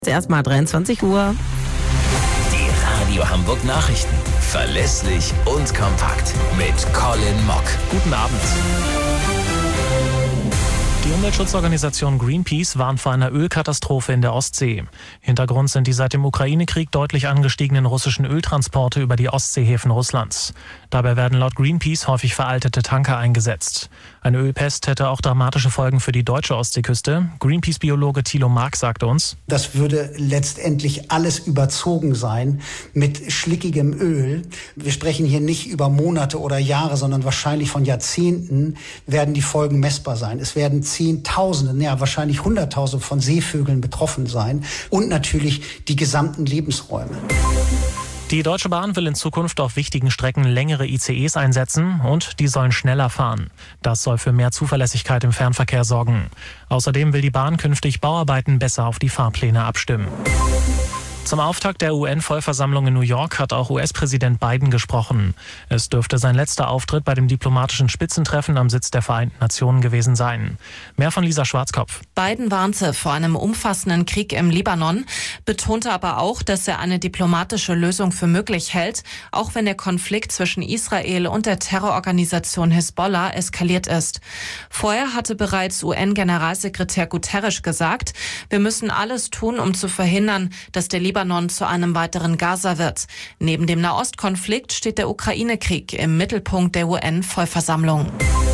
Erstmal 23 Uhr. Die Radio Hamburg Nachrichten. Verlässlich und kompakt. Mit Colin Mock. Guten Abend. Die Umweltschutzorganisation Greenpeace warnt vor einer Ölkatastrophe in der Ostsee. Hintergrund sind die seit dem Ukraine-Krieg deutlich angestiegenen russischen Öltransporte über die Ostseehäfen Russlands. Dabei werden laut Greenpeace häufig veraltete Tanker eingesetzt. Eine Ölpest hätte auch dramatische Folgen für die deutsche Ostseeküste. Greenpeace-Biologe Thilo Mark sagte uns: Das würde letztendlich alles überzogen sein mit schlickigem Öl. Wir sprechen hier nicht über Monate oder Jahre, sondern wahrscheinlich von Jahrzehnten werden die Folgen messbar sein. Es werden Zehntausende, ja wahrscheinlich Hunderttausende von Seevögeln betroffen sein und natürlich die gesamten Lebensräume. Die Deutsche Bahn will in Zukunft auf wichtigen Strecken längere ICEs einsetzen und die sollen schneller fahren. Das soll für mehr Zuverlässigkeit im Fernverkehr sorgen. Außerdem will die Bahn künftig Bauarbeiten besser auf die Fahrpläne abstimmen. Zum Auftakt der UN-Vollversammlung in New York hat auch US-Präsident Biden gesprochen. Es dürfte sein letzter Auftritt bei dem diplomatischen Spitzentreffen am Sitz der Vereinten Nationen gewesen sein. Mehr von Lisa Schwarzkopf. Biden warnte vor einem umfassenden Krieg im Libanon, betonte aber auch, dass er eine diplomatische Lösung für möglich hält, auch wenn der Konflikt zwischen Israel und der Terrororganisation Hisbollah eskaliert ist. Vorher hatte bereits UN-Generalsekretär Guterres gesagt, wir müssen alles tun, um zu verhindern, dass der Libanon zu einem weiteren Gaza wird. Neben dem Nahostkonflikt steht der Ukraine-Krieg im Mittelpunkt der UN-Vollversammlung.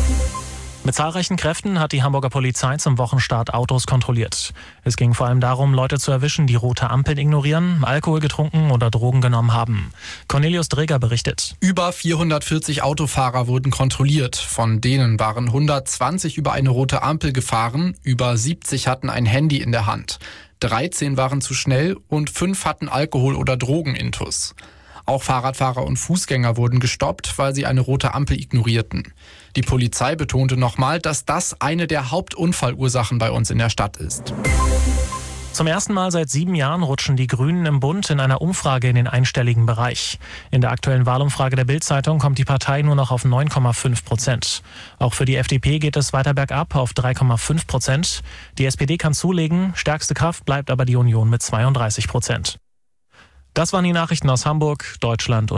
Mit zahlreichen Kräften hat die Hamburger Polizei zum Wochenstart Autos kontrolliert. Es ging vor allem darum, Leute zu erwischen, die rote Ampeln ignorieren, Alkohol getrunken oder Drogen genommen haben. Cornelius Dreger berichtet. Über 440 Autofahrer wurden kontrolliert. Von denen waren 120 über eine rote Ampel gefahren, über 70 hatten ein Handy in der Hand. 13 waren zu schnell und 5 hatten Alkohol- oder Drogenintus. Auch Fahrradfahrer und Fußgänger wurden gestoppt, weil sie eine rote Ampel ignorierten. Die Polizei betonte nochmal, dass das eine der Hauptunfallursachen bei uns in der Stadt ist. Zum ersten Mal seit 7 Jahren rutschen die Grünen im Bund in einer Umfrage in den einstelligen Bereich. In der aktuellen Wahlumfrage der Bild-Zeitung kommt die Partei nur noch auf 9,5%. Auch für die FDP geht es weiter bergab auf 3,5%. Die SPD kann zulegen, stärkste Kraft bleibt aber die Union mit 32%. Das waren die Nachrichten aus Hamburg, Deutschland und